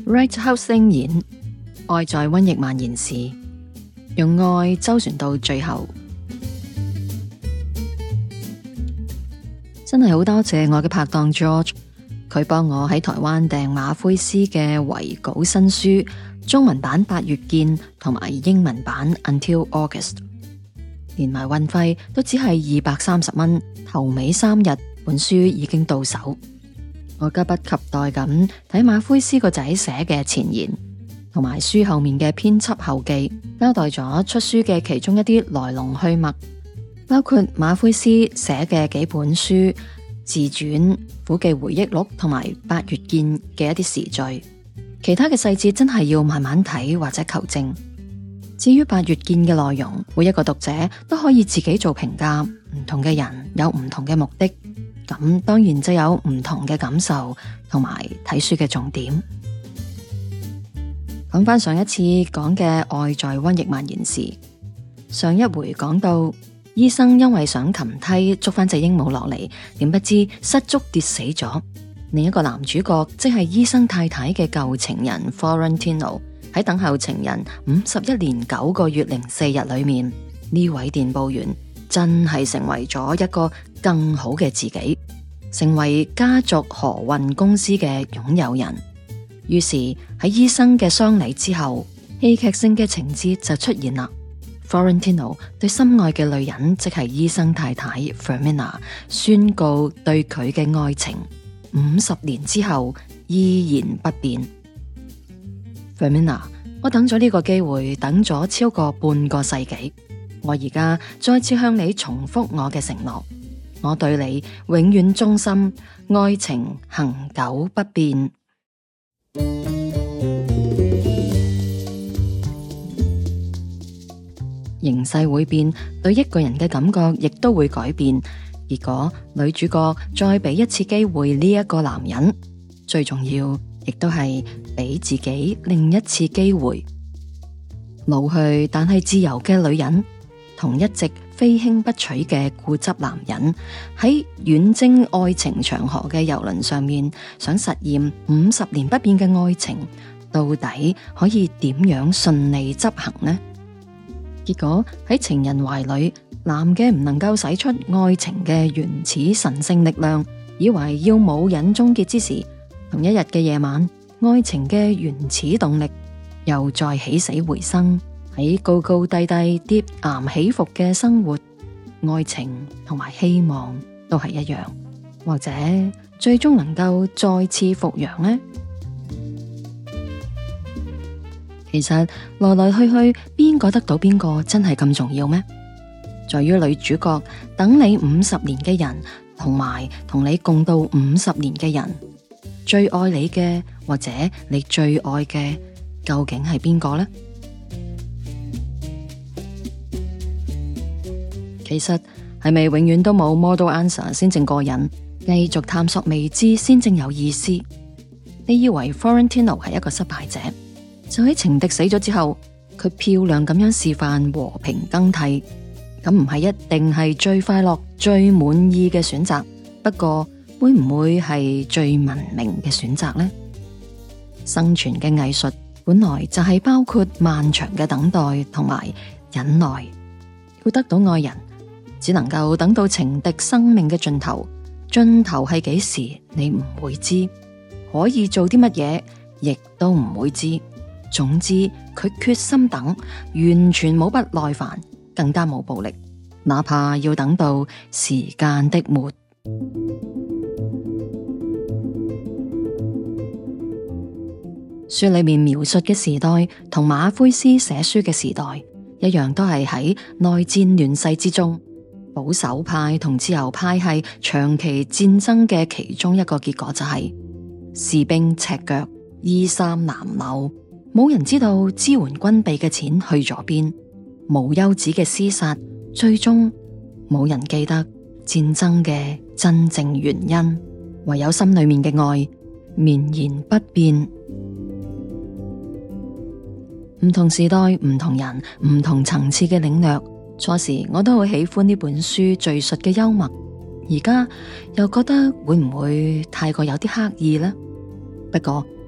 Lighthouse 聲演，愛在瘟疫蔓延時，用愛周旋到最後。真係好多謝我嘅拍檔 George， 佢幫我喺台灣訂馬奎斯嘅遺稿新書，中文版8月見同埋英文版 Until August， 連埋運費都只係230蚊，頭尾3日本書已經到手。我急不及待咁睇馬奎斯個仔寫嘅前言，同埋書後面嘅編輯後記，交代咗出書嘅其中一啲來龍去脈，包括馬奎斯寫嘅幾本書、自傳、苦記回憶錄同埋8月見嘅一啲時序。其他嘅細節真係要慢慢睇或者求證。至於8月見嘅內容，每一個讀者都可以自己做評價，唔同嘅人有唔同嘅目的。咁當然就有唔同嘅感受同埋睇書嘅重點。講返上一次講嘅愛在瘟疫蔓延時，上一回講到醫生因為上擒梯捉返隻鸚鵡落嚟，點不知失足跌死咗。另一個男主角即係醫生太太嘅舊情人 Florentino， 喺等候情人51年9個月04日裏面，呢位電報員真係成為咗一個更好嘅自己，成為家族河運公司嘅擁有人。於是喺醫生嘅喪禮之後，戲劇性嘅情節就出現啦。Florentino 對心愛嘅女人，即係醫生太太 Fermina 宣告對佢嘅愛情，50年之後依然不變。Fermina， 我等咗呢個機會，等咗超過半個世紀。我而家再次向你重複我嘅承諾，我對你永遠忠心，愛情恆久不變。形勢會變，對一個人嘅感覺亦都會改變。結果女主角再俾一次機會呢一個男人，最重要亦都係俾自己另一次機會。老去但係自由嘅女人，同一直非卿不娶嘅固執男人，喺遠征愛情長河嘅郵輪上面，想實現50年不變嘅愛情，到底可以點樣順利執行呢？結果喺情人懷裏，男嘅唔能夠使出愛情嘅原始神聖力量，以為要冇癮終結之時，同一日嘅夜晚，愛情嘅原始動力又再起死回生。喺高高低低、跌宕起伏嘅生活，愛情同埋希望都係一樣，或者最終能夠再次復陽呢？其實來來去去，邊個得到邊個真係咁重要咩？在於女主角等你50年嘅人，同埋同你共度50年嘅人，最愛你嘅或者你最愛嘅，究竟係邊個呢？其實係咪永遠都冇 model answer 先正過癮？繼續探索未知先正有意思。你以為 Florentino 係一個失敗者，就喺情敵死咗之後，佢漂亮咁樣示範和平更替，咁唔係一定係最快樂、最滿意嘅選擇。不過會唔會係最文明嘅選擇呢？生存嘅藝術本來就係包括漫長嘅等待同埋忍耐。要得到愛人，只能夠等到情敵生命嘅盡頭。盡頭係幾時，你唔會知，可以做啲乜嘢，亦都唔會知。總之，佢決心等，完全冇不耐煩，更加冇暴力，哪怕要等到時間的末。書裏面描述嘅時代，同馬奎斯寫書嘅時代一樣，都係喺內戰亂世之中，保守派同自由派係長期戰爭嘅其中一個結果，就係士兵赤腳，衣衫襤褸，冇人知道支援軍備嘅錢去咗邊，無休止嘅廝殺，最終冇人記得戰爭嘅真正原因，唯有心裏面嘅愛綿延不變。唔同時代、唔同人、唔同層次嘅領略，初時我都好喜歡呢本書敘述嘅幽默，而家又覺得會唔會太過有啲刻意呢？不過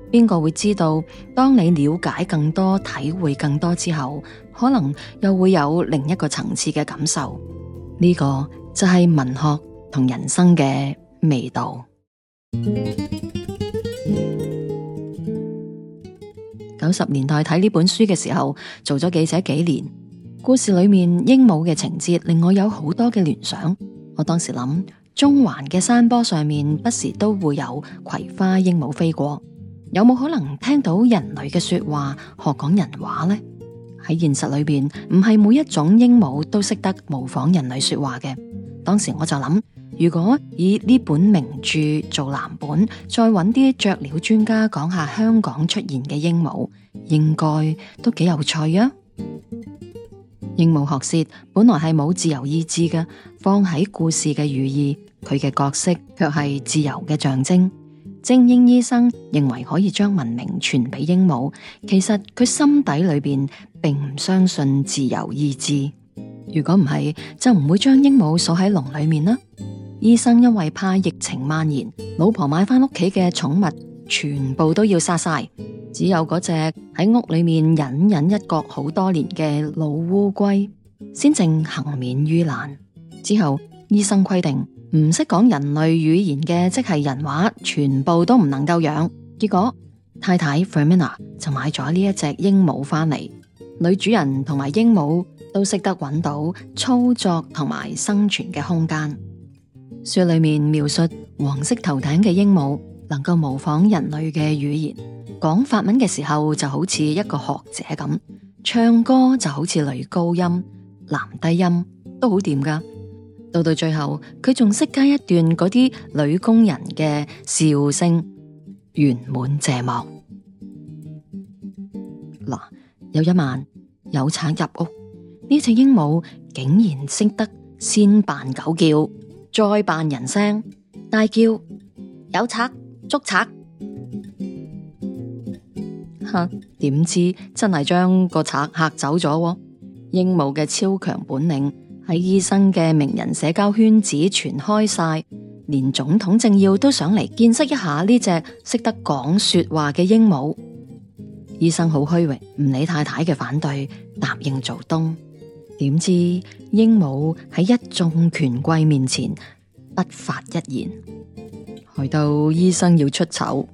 邊個會知道，當你了解更多、體會更多之後，可能又會有另一個層次嘅感受。呢個就係文學同人生嘅味道。90年代睇呢本書嘅時候，做咗記者幾年，故事裏面鸚鵡嘅情節令我有好多嘅聯想。我當時諗，中環嘅山坡上面不時都會有葵花鸚鵡飛過，有冇可能聽到人類嘅說話，學講人話呢？喺現實裏邊，唔係每一種鸚鵡都識得模仿人類說話嘅。當時我就諗，如果以呢本名著做藍本，再揾啲雀鳥專家講下香港出現嘅鸚鵡，應該都幾有趣啊！鸚鵡學舌本來係冇自由意志嘅，放喺故事嘅寓意，佢嘅角色卻係自由嘅象徵。精英醫生認為可以將文明傳俾鸚鵡，其實佢心底裏邊並唔相信自由意志。如果唔係，就唔會將鸚鵡鎖喺籠裏面啦。醫生因為怕疫情蔓延，老婆買翻屋企嘅寵物全部都要殺晒，只有嗰隻喺屋裏面隱隱一角好多年嘅老烏龜先正幸免於難。之後醫生規定，唔識講人類語言嘅，即係人話，全部都唔能夠養。結果太太 Fermina 就買咗呢一隻鸚鵡翻嚟，女主人同埋鸚鵡都識得揾到操作同埋生存嘅空間。書裏面描述黃色頭頂嘅鸚鵡能夠模仿人類嘅語言，講法文嘅時候就好似一個學者咁，唱歌就好似女高音、男低音都好掂噶。到最後，佢仲識加一段嗰啲女工人嘅笑聲，圓滿謝幕。嗱，有一晚有賊入屋，呢隻鸚鵡竟然識得先扮狗叫，再扮人聲，大叫有賊，捉賊。點知真係將個賊嚇走咗。鸚鵡嘅超強本領喺醫生嘅名人社交圈子傳開晒，連總統政要都想嚟見識一下呢隻識得講說話嘅鸚鵡。醫生好虛榮，唔理太太嘅反對，答應做東。點知鸚鵡喺一眾權貴面前不發一言，害到醫生要出醜。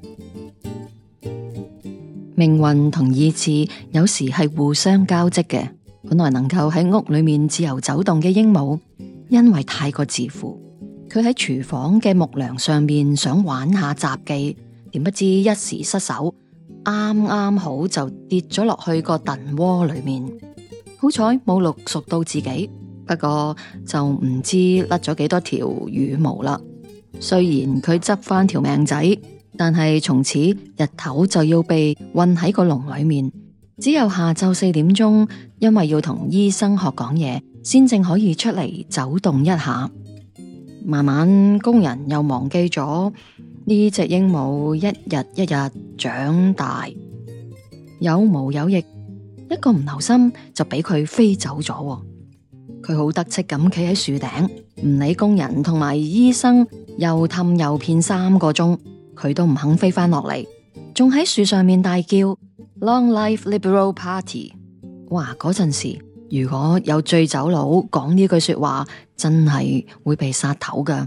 命運同意志有時係互相交織嘅。本來能夠喺屋裏面自由走動嘅鸚鵡，因為太過自負，佢喺廚房嘅木樑上面想玩下雜技，點不知一時失手，啱啱好就跌咗落去個燉鍋裏面。好彩冇淥熟到自己，不過就唔知甩咗幾多條羽毛啦。雖然佢執翻條命仔，但係從此日頭就要被困喺個籠裏面。只有下晝4點鐘，因為要同醫生學講嘢，先正可以出嚟走動一下。慢慢工人又忘記咗呢隻鸚鵡一日一日長大，有毛有翼，一個唔留心就俾佢飛走咗。佢好得戚咁企喺樹頂，唔理工人同埋醫生又氹又騙3個鐘，佢都唔肯飛翻落嚟，仲喺樹上面大叫Long Life Liberal Party！ 哇！嗰陣時如果有醉酒佬講呢句說話，真係會被殺頭㗎。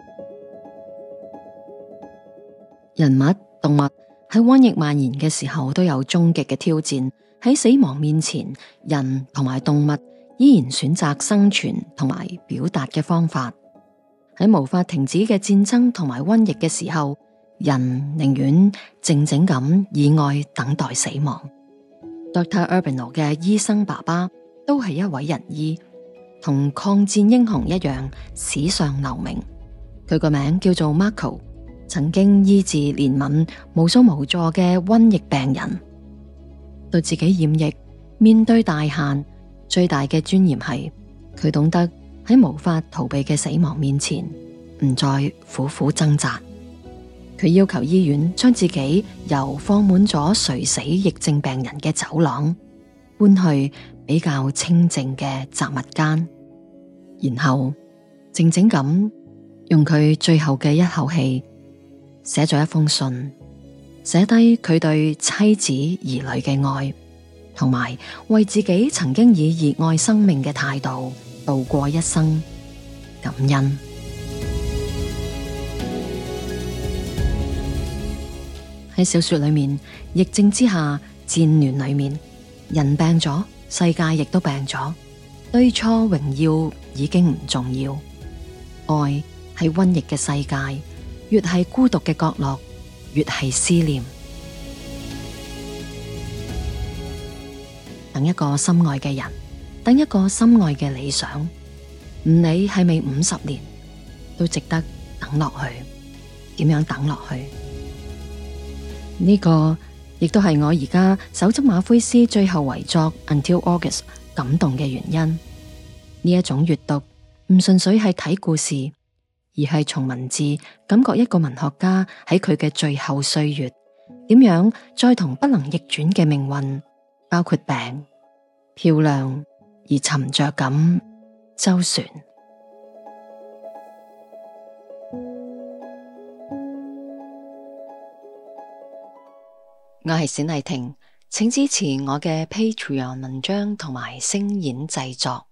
人物、動物喺瘟疫蔓延嘅時候都有終極嘅挑戰。喺死亡面前，人同埋動物依然選擇生存同埋表達嘅方法。喺無法停止嘅戰爭同埋瘟疫嘅時候，人寧願靜靜咁以愛等待死亡。Dr. Urbano 嘅醫生爸爸都係一位仁醫，同抗戰英雄一樣史上留名。佢個名叫做 Marco， 曾經醫治憐憫無數無助嘅瘟疫病人。到自己染疫，面對大限，最大嘅尊嚴係佢懂得喺無法逃避嘅死亡面前，唔再苦苦掙扎。佢要求醫院將自己由放滿咗垂死疫症病人嘅走廊搬去比較清靜嘅雜物間，然後靜靜咁用佢最後嘅一口氣寫咗一封信寫低佢對妻子兒女嘅愛，同埋為自己曾經以熱愛生命嘅態度度過一生，感恩。喺小說裏面，疫症之下，戰亂裏面，人病咗，世界亦都病咗，對錯榮耀已經唔重要。愛喺瘟疫嘅世界，越係孤獨嘅角落，越係思念。等一個心愛嘅人，等一個心愛嘅理想，唔理係咪50年，都值得等落去。點樣等落去？呢個亦都係我而家手執馬奎斯最後遺作《Until August》感動嘅原因。呢一種閱讀唔純粹係睇故事，而係從文字感覺一個文學家喺佢嘅最後歲月，點樣再同不能逆轉嘅命運，包括病、漂亮而沉着咁周旋。我係冼麗婷，請支持我嘅 Patreon 文章同埋聲演製作。